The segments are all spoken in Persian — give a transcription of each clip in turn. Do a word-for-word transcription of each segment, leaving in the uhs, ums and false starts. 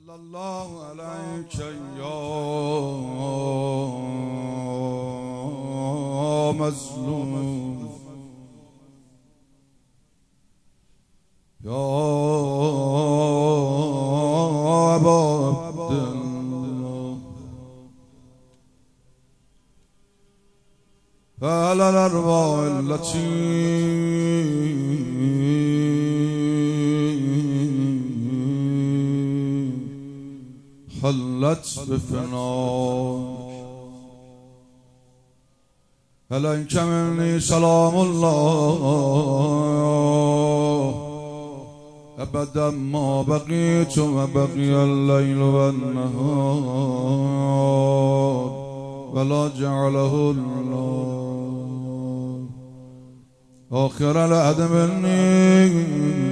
صلی الله علیک یا مظلوم یا ابا عبدالله فعلى الارواح التي حلت بفنا عليك مني سلام الله أبدا ما بقيت وبقي الليل والنهار ولا جعله الله آخر العهد مني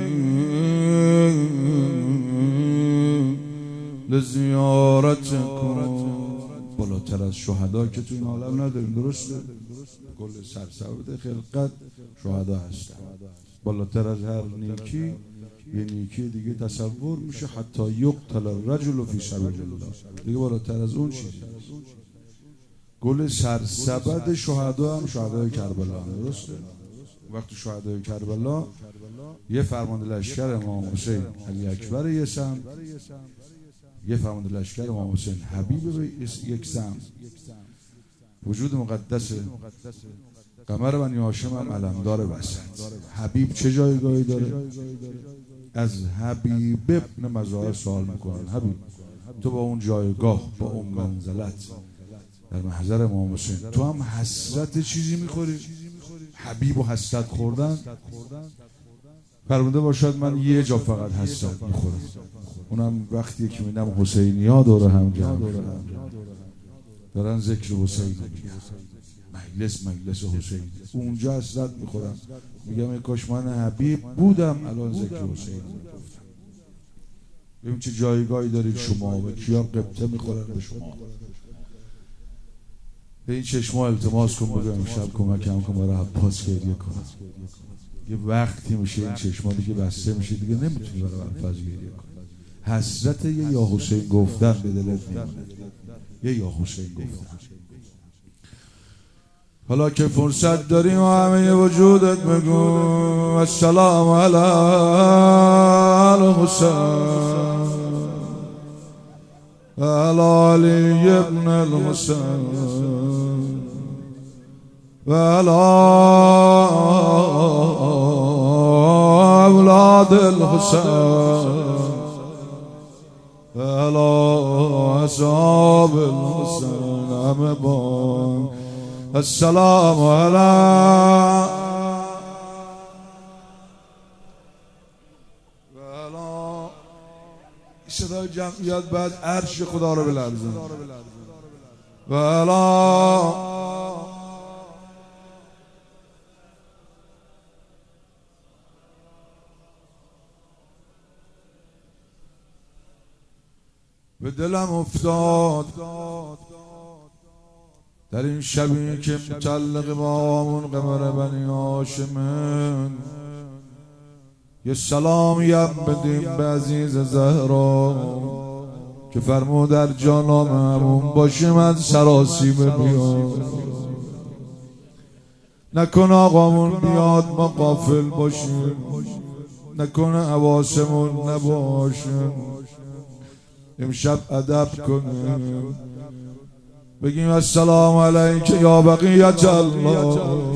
لزیارتکم. بالاتر از شهدا که تو این عالم نداریم، درسته؟ کل سرسبد خلقت شهدا هستن. بالاتر از هر نیکی یه نیکی دیگه تصور میشه، حتی یقتل الرجل فی سبیل الله، دیگه بالاتر از اون چیزی. گل سرسبد شهدا هم شهدای کربلا هم، درسته؟ وقتی شهدای کربلا یه فرمانده لشکر امام حسین علی اکبر یه سمت، یه فرمانده لشکر امام حسین حبیب به یک سمت، وجود مقدس قمر بنی هاشم هم علمدار وسط. حبیب چه جایگاهی داره؟ از حبیب ابن مظاهر سوال میکنن، حبیب تو با اون جایگاه، با اون منزلت در محضر امام حسین، تو هم حسرت چیزی میخوری؟ حبیب و حسرت خوردن فرموده باشد من یه جا فقط حسرت میخورم، اونم وقتی که میدم حسینی ها دوره هم جمع دارن ذکر حسین میگن، مجلس مجلس حسین، اونجا حسرت میخورم، میگم ای کاش من حبیب بودم الان ذکر حسین میگفتم. ببین چه جایگاهی دارید شما و کیا قبطه میخورن به شما. به این چشما التماس کن بگم امشب کمکم کن برای عباس گریه کنم. یه وقتی میشه این چشما دیگه بسته میشه، دیگه نمیتونی برای عباس گریه کنی. حسرت یه یا حسین گفتن به دلت میمونه، یه یا حسین گفتن. حالا که فرصت داریم و همه وجودت بگو السلام علی الحسین علی علی ابن الحسین و علی اولاد الحسین و علی اصحاب الحسین همه بان السلام علی صدای جمعیت بعد عرش خدا رو بلرزن و علی به دلم افتاد در این شبی که متعلق با همون قمر بنی هاشمه یه سلامیم بدیم به عزیز زهرا که فرمود در جانام همون باشیم از سراسیمه بیاد، نکن آقامون بیاد ما غافل باشیم، نکن حواسمون نباشیم، امشب ادب کنیم بگیم السلام علیک یا بقیت الله.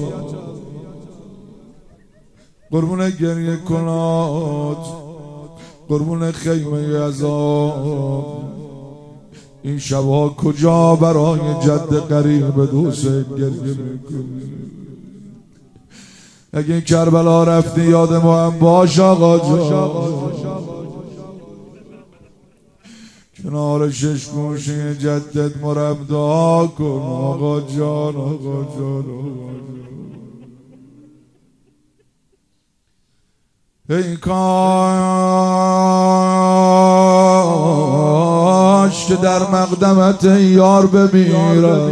قربون گریه کنات، قربون خیمه عذاب، این شبها کجا برای جد قریب حسین گریه میکنی؟ اگه کربلا رفتی یاد ما هم باش آقا جان، کنار شش گوشه جدت مرم دعا کن آقا جان آقا جان آقا جان. ای کاش که در مقدمت یار بمیرم،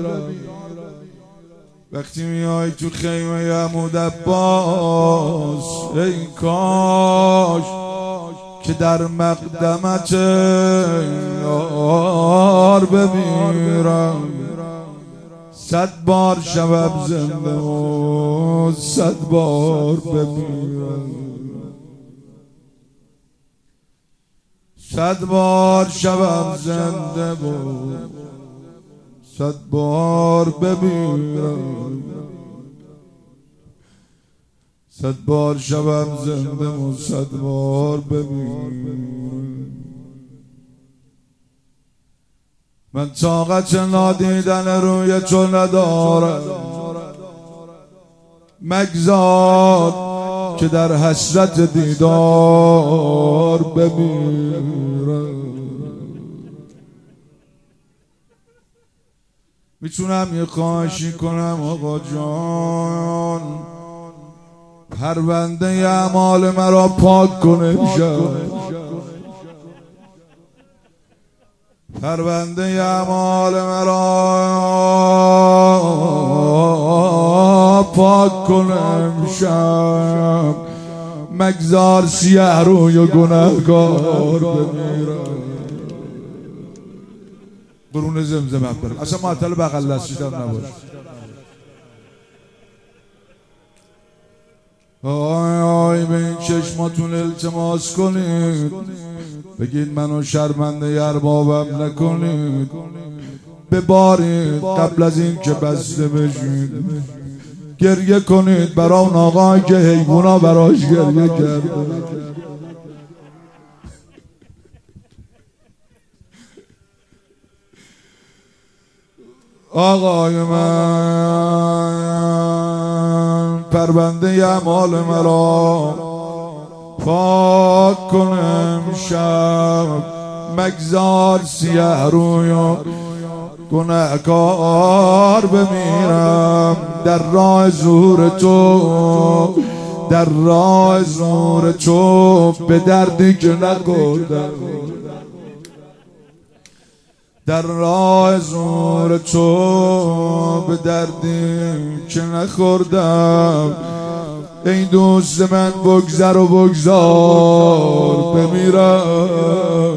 وقتی میای تو خیمه عمود عباس، ای کاش که در مقدمت یار بمیرم، صد بار شوم زنده و صد بار بمیرم، صد بار شوم زنده و صد بار بمیرم، صد بار شوم زنده و صد بار بمیرم. من طاقت نادیدن روی تو ندارم، مگذار که در حسرت دیدار بمیرم. میتونم یه خواهشی کنم آقا جان، پرونده اعمال مرا پاک کنه امشب، پرونده اعمال مرا پاک کنه امشب، مگذار سیه روی و گناهکار بمیرم. برون زمزم برم، اصلا معطل بغل دستیدم نباش. آی آی به این چشماتون التماس کنید، بگید منو شرمنده اربابم نکنید، ببارید قبل از این که بسته بشید، گریه کنید برای اون آقایی که حیوونا براش گریه کرده. آقای من پرونده اعمال مرا پاک کنم شب، مگذار سیه روی و گناهکار بمیرم. در راه زور تو، در راه زور تو به دردی که نخوردم، در راه زور تو به دردی که نخوردم. ای دوست من بگذر و بگذار بمیرم.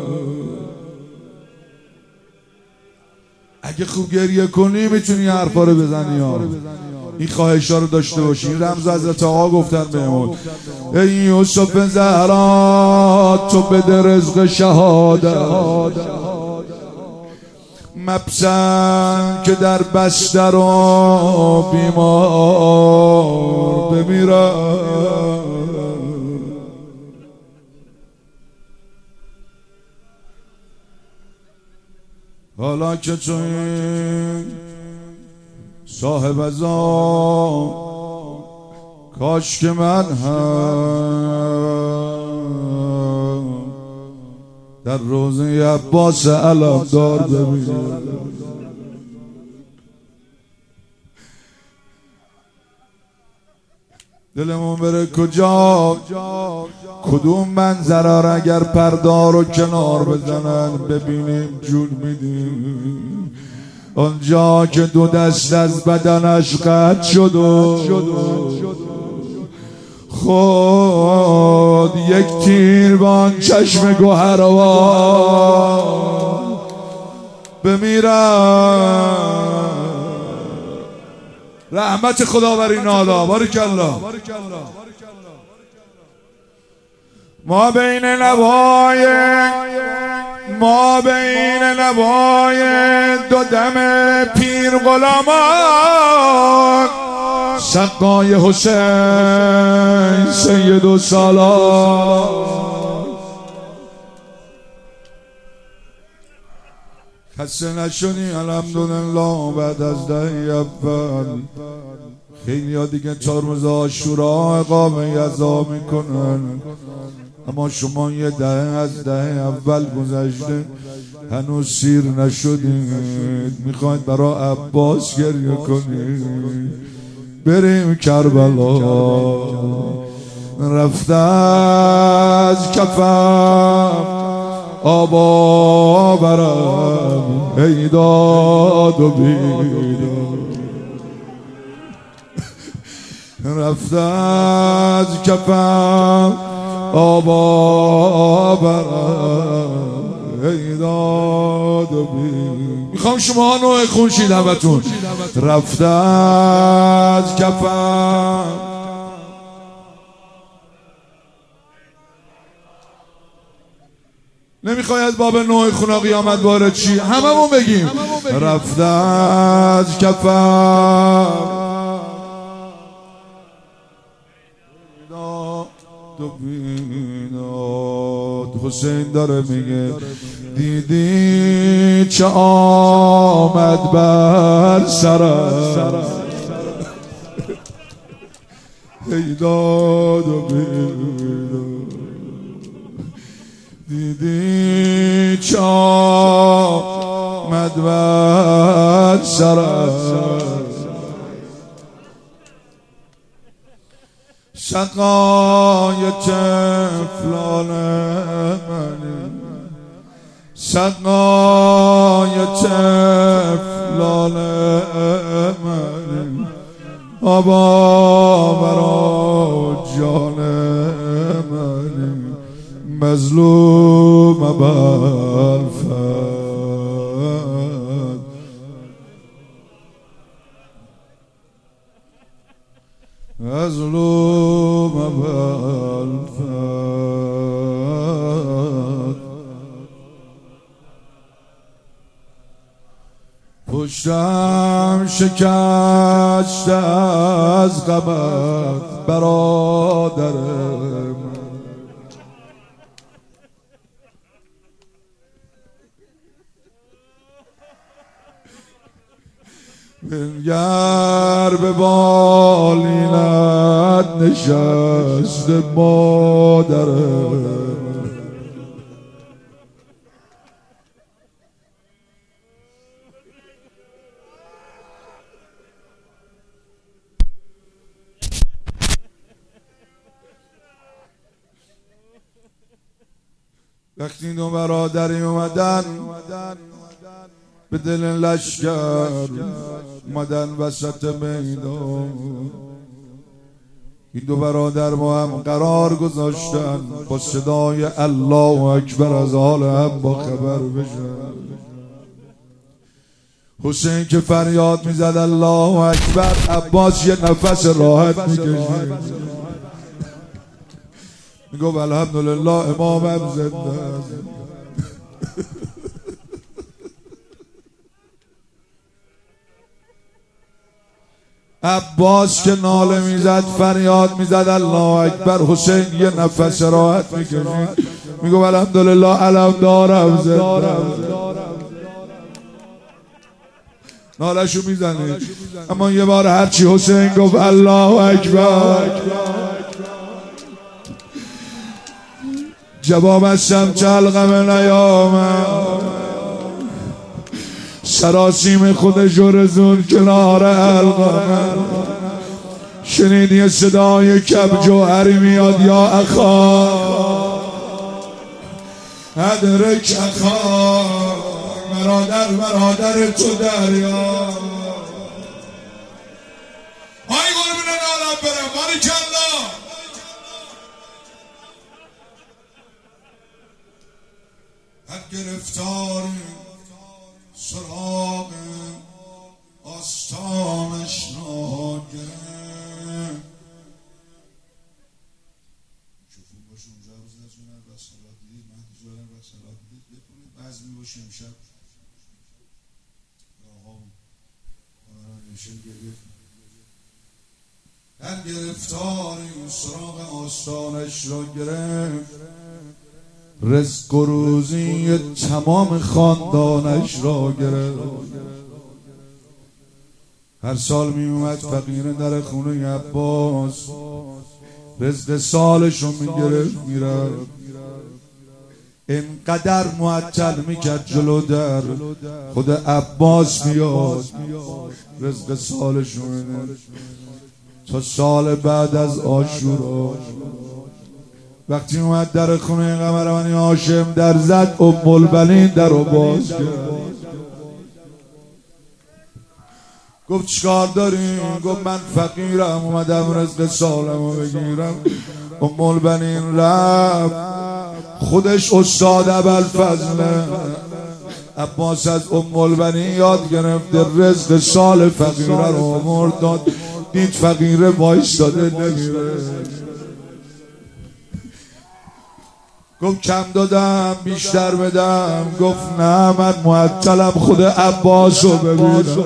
اگه خوب گریه کنی میتونی حرفا رو بزنی ها، این خواهشا رو داشته باشی. این رمز حضرت آقا گفتن بهمون، ای یوسف زهرا تو بده رزق شهادت، مپسند که در بستر و بیمار بمیرم. حالا که تو این صاحب ازام، کاش که من هم در روزه عباس علمدار بمیرم. دلمون بره کجا، کدوم منظره را اگر پردار و کنار بزنن ببینیم جون میدیم. آنجا که دو دست از بدنش قطع شد و خود یک تیر بان چشم گوهروار بمیرم. رحمت خدا بر این حالا. بارکالله. ما بین نوای ما بین نوای دو دم پیر غلامان، سقای حسین سید و سالار. خسته نشونی الحمدلله بعد از دهی اول. خیلی ها دیگه چهارروز عاشورا اقامه یزا میکنن، اما شما یه دهه از دهه اول گذشته هنوز سیر نشدید، میخواید برای عباس گریه کنید. بریم کربلا. رفته از کفم آبا برم، ای داد و بیداد. رفته از کفم آبا برم ای داد و بی. میخوام شما نوع خونشید همتون رفته از کفم نمیخوای از باب نوع خونا قیامت وارد چی؟ هممون بگیم رفته از کفم حسین داره میگه دیدی چه آمد بر سرم ای داد و بیداد دیدی چه آمد بر سرم سقای طفلان منی سقای طفلان منی آبا برا جان منی مظلوم بالفت مظلوم بالفت پشتم شکست از غمت برادر من بنگر به بالینت نشست مادر من وقتی دو برادری اومدن به دل لشکر اومدن وسط میدان این دو برادر با هم قرار گذاشتن با صدای الله اکبر از حال هم با خبر بشن حسین که فریاد میزد الله اکبر عباس یه نفس راحت میکشید میگو الحمدلله امامم زنده عباس که ناله میزد فریاد میزد الله اکبر حسین یه نفس راحت میکشید میگو الحمدلله علم دارم زنده نالشو میزنه اما یه بار هرچی حسین گفت الله اکبر جواب هستم چلقم نیامد سراسیم خودش رو رزون کنار حلقم شنید یه صدای کب جوهری میاد یا اخا ادرک اخا برادر برادر تو دریا های قربون نالم برم باریکالله هر گرفتاری سراغ آستانش ناگرم شوفون باشه اونجا روز نزونن و صلات دید مهدی جوالن و صلات دید بکنید بزمی باشه امشب آقا آقا نشن گریه هر گرفتاری سراغ آستانش را گرفت رزق و روزی تمام خاندانش را گرفت هر سال می اومد فقیر در خونه عباس رزق سالش رو می گرفت می رفت اینقدر معطل می کرد جلو در خود عباس بیاد رزق سالش رو می تا سال بعد از عاشورا وقتی اومد در خونه قمرمنی هاشم در زد ام البنین در رو باز کرد گفت چیکار دارین؟ گفت من فقیرم اومدم رزق سالمو بگیرم ام البنین رفت خودش استاد ابوالفضل عباس از ام البنین یاد گرفته رزق سال فقیره رو آورد داد دید فقیره وایستاده نمیره گفت کم دادم بیشتر بدم گفت نه من معطلم خود عباس رو ببینم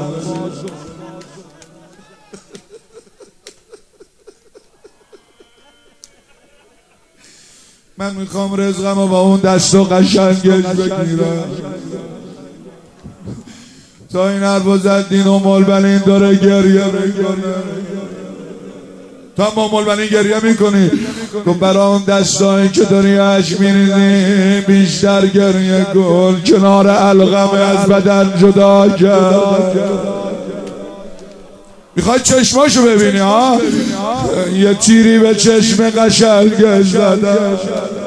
من میخوام رزقم رو با اون دست و قشنگش بگیرم تا این حرف زد دین ام البنین داره گریه میکنه تو هم ام البنین گریه میکنی گفت برای اون دستایی که داری اشک میریزی بیشتر گریه کن کنار علقمه از بدن جدا کرد میخوای چشماشو ببینی ها یه تیری به چشم قشنگش زدن